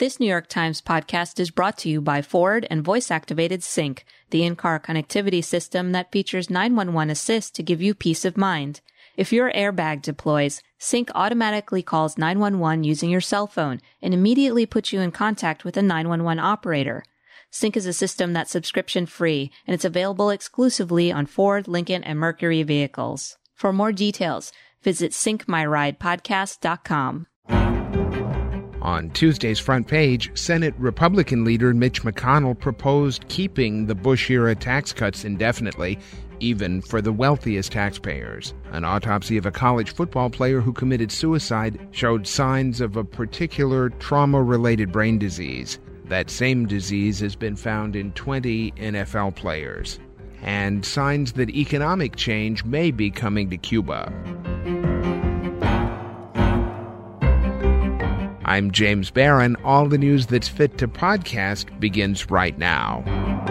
This New York Times podcast is brought to you by Ford and voice-activated Sync, the in-car connectivity system that features 911 Assist to give you peace of mind. If your airbag deploys, Sync automatically calls 911 using your cell phone and immediately puts you in contact with a 911 operator. Sync is a system that's subscription-free, and it's available exclusively on Ford, Lincoln, and Mercury vehicles. For more details, visit syncmyridepodcast.com. On Tuesday's front page, Senate Republican leader Mitch McConnell proposed keeping the Bush-era tax cuts indefinitely, even for the wealthiest taxpayers. An autopsy of a college football player who committed suicide showed signs of a particular trauma-related brain disease. That same disease has been found in 20 NFL players, and signs that economic change may be coming to Cuba. I'm James Barron. All the news that's fit to podcast begins right now.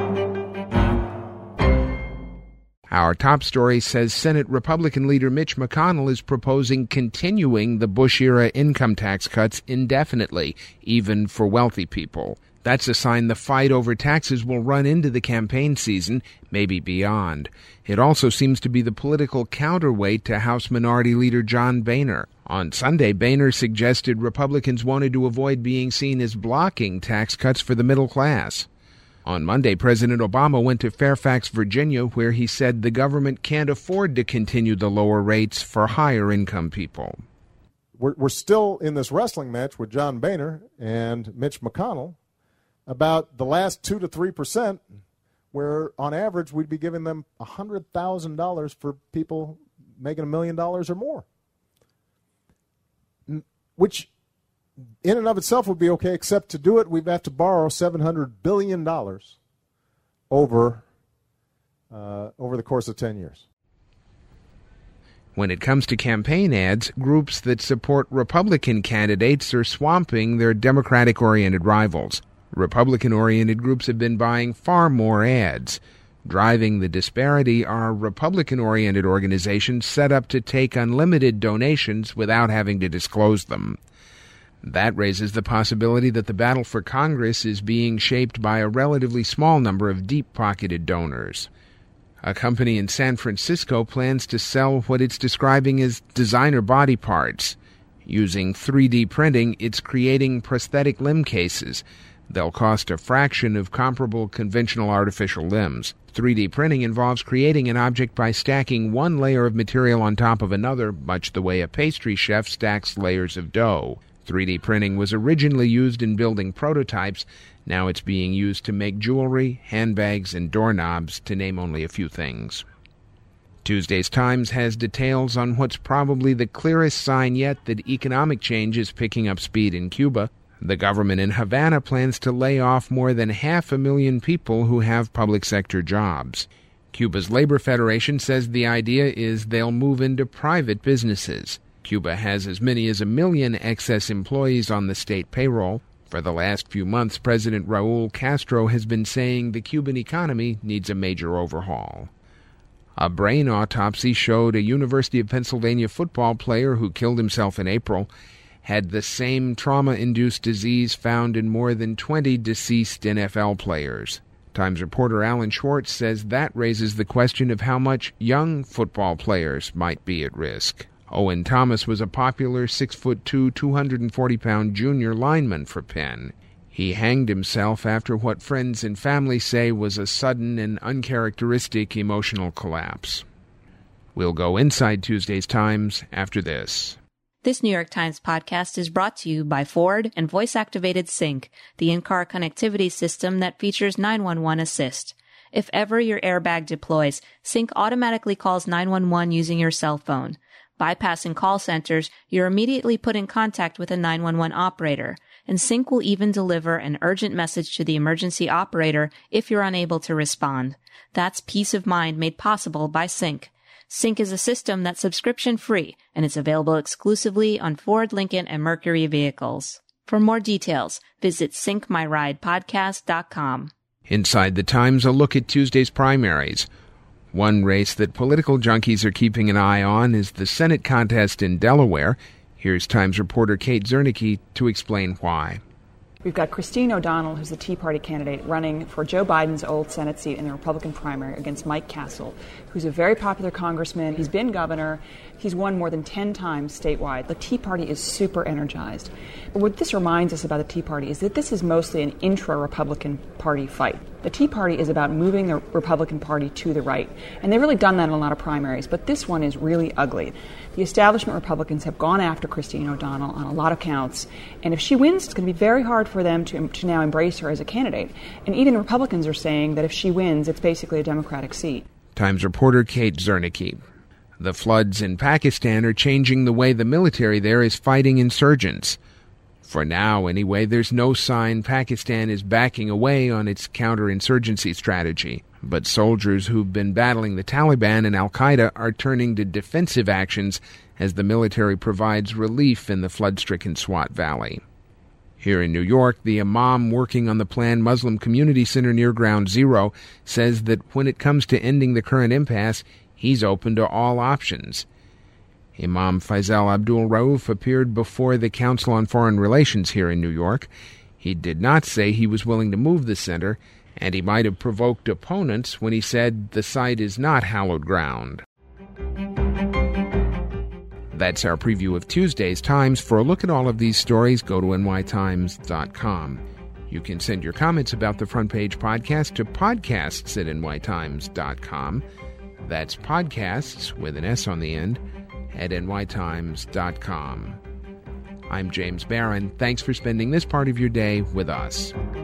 Our top story says Senate Republican leader Mitch McConnell is proposing continuing the Bush-era income tax cuts indefinitely, even for wealthy people. That's a sign the fight over taxes will run into the campaign season, maybe beyond. It also seems to be the political counterweight to House Minority Leader John Boehner. On Sunday, Boehner suggested Republicans wanted to avoid being seen as blocking tax cuts for the middle class. On Monday, President Obama went to Fairfax, Virginia, where he said the government can't afford to continue the lower rates for higher-income people. We're still in this wrestling match with John Boehner and Mitch McConnell about the last 2 to 3%, where on average we'd be giving them $100,000 for people making $1 million or more, which in and of itself would be okay, except to do it we'd have to borrow $700 billion over the course of 10 years. When it comes to campaign ads, groups that support Republican candidates are swamping their Democratic-oriented rivals. Republican-oriented groups have been buying far more ads. Driving the disparity are Republican-oriented organizations set up to take unlimited donations without having to disclose them. That raises the possibility that the battle for Congress is being shaped by a relatively small number of deep-pocketed donors. A company in San Francisco plans to sell what it's describing as designer body parts. Using 3D printing, it's creating prosthetic limb cases. They'll cost a fraction of comparable conventional artificial limbs. 3D printing involves creating an object by stacking one layer of material on top of another, much the way a pastry chef stacks layers of dough. 3D printing was originally used in building prototypes. Now it's being used to make jewelry, handbags, and doorknobs, to name only a few things. Tuesday's Times has details on what's probably the clearest sign yet that economic change is picking up speed in Cuba. The government in Havana plans to lay off more than 500,000 people who have public sector jobs. Cuba's Labor Federation says the idea is they'll move into private businesses. Cuba has as many as 1 million excess employees on the state payroll. For the last few months, President Raul Castro has been saying the Cuban economy needs a major overhaul. A brain autopsy showed a University of Pennsylvania football player who killed himself in April had the same trauma-induced disease found in more than 20 deceased NFL players. Times reporter Alan Schwartz says that raises the question of how much young football players might be at risk. Owen Thomas was a popular 6'2", 240-pound junior lineman for Penn. He hanged himself after what friends and family say was a sudden and uncharacteristic emotional collapse. We'll go inside Tuesday's Times after this. This New York Times podcast is brought to you by Ford and voice-activated Sync, the in-car connectivity system that features 911 Assist. If ever your airbag deploys, Sync automatically calls 911 using your cell phone. Bypassing call centers, you're immediately put in contact with a 911 operator, and Sync will even deliver an urgent message to the emergency operator if you're unable to respond. That's peace of mind made possible by Sync. Sync is a system that's subscription-free, and it's available exclusively on Ford, Lincoln, and Mercury vehicles. For more details, visit syncmyridepodcast.com. Inside the Times, a look at Tuesday's primaries. One race that political junkies are keeping an eye on is the Senate contest in Delaware. Here's Times reporter Kate Zernike to explain why. We've got Christine O'Donnell, who's the Tea Party candidate, running for Joe Biden's old Senate seat in the Republican primary against Mike Castle, who's a very popular congressman. He's been governor. He's won more than 10 times statewide. The Tea Party is super energized. What this reminds us about the Tea Party is that this is mostly an intra-Republican Party fight. The Tea Party is about moving the Republican Party to the right, and they've really done that in a lot of primaries, but this one is really ugly. The establishment Republicans have gone after Christine O'Donnell on a lot of counts, and if she wins, it's going to be very hard for them to now embrace her as a candidate. And even Republicans are saying that if she wins, it's basically a Democratic seat. Times reporter Kate Zernike. The floods in Pakistan are changing the way the military there is fighting insurgents. For now, anyway, there's no sign Pakistan is backing away on its counterinsurgency strategy. But soldiers who've been battling the Taliban and al-Qaeda are turning to defensive actions as the military provides relief in the flood-stricken Swat Valley. Here in New York, the imam working on the planned Muslim Community Center near Ground Zero says that when it comes to ending the current impasse, he's open to all options. Imam Faisal Abdul Rauf appeared before the Council on Foreign Relations here in New York. He did not say he was willing to move the center, and he might have provoked opponents when he said the site is not hallowed ground. That's our preview of Tuesday's Times. For a look at all of these stories, go to nytimes.com. You can send your comments about the Front Page podcast to podcasts@nytimes.com. That's podcasts with an S on the end at nytimes.com. I'm James Barron. Thanks for spending this part of your day with us.